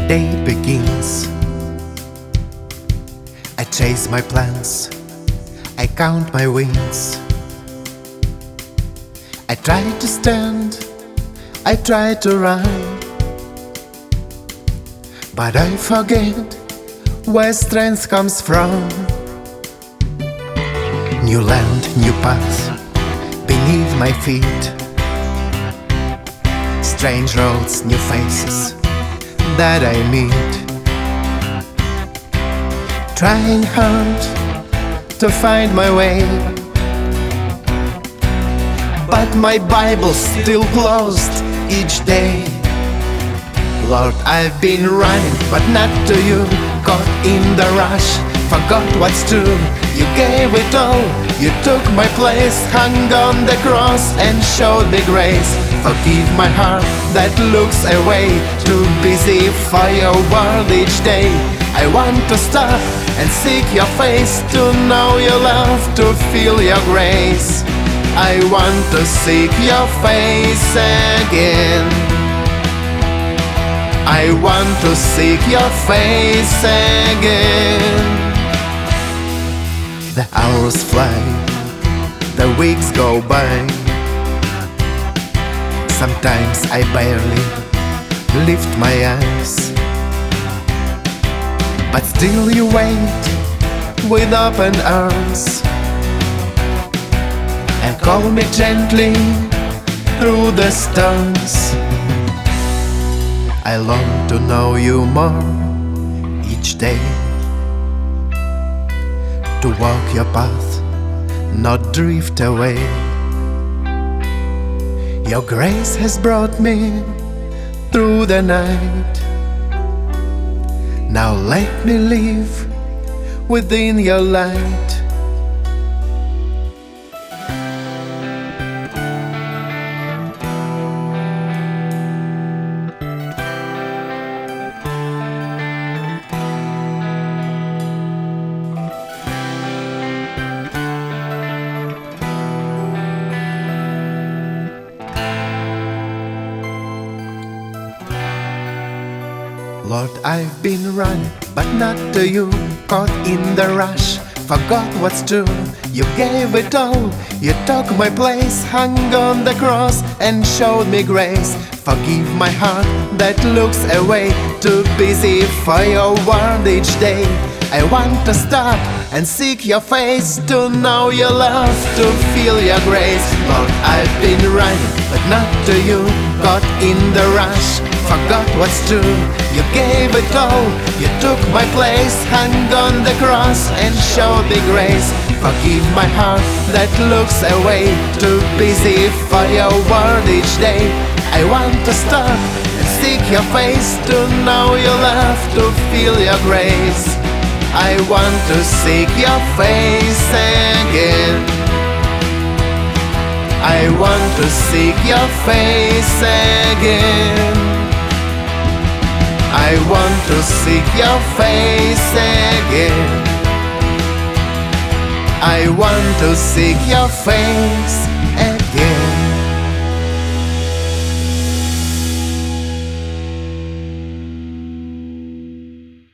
day begins. I chase my plans, I count my wins. I try to stand, I try to run, but I forget where strength comes from. New land, new path beneath my feet, strange roads, new faces that I meet. Trying hard to find my way, but my Bible's still closed each day. Lord, I've been running, but not to you. Caught in the rush, forgot what's true. You gave it all, you took my place, hung on the cross and showed me grace. Forgive my heart that looks away, too busy for your word each day. I want to stop and seek your face, to know your love, to feel your grace. I want to seek your face again. I want to seek your face again. The hours fly, the weeks go by. Sometimes I barely lift my eyes, but still you wait with open arms and call me gently through the storms. I long to know you more each day, to walk your path, not drift away. Your grace has brought me through the night. Now let me live within your light. Lord, I've been running, but not to you. Caught in the rush, forgot what's true. You gave it all, you took my place, hung on the cross and showed me grace. Forgive my heart that looks away, too busy for your word each day. I want to stop and seek your face, to know your love, to feel your grace. Lord, I've been running, but not to you. Caught in the rush, forgot what's true. You gave it all, you took my place, hung on the cross and showed me grace. Forgive my heart that looks away, too busy for your word each day. I want to stop and seek your face, to know your love, to feel your grace. I want to seek your face again. I want to seek your face again. I want to seek your face again. I want to seek your face again.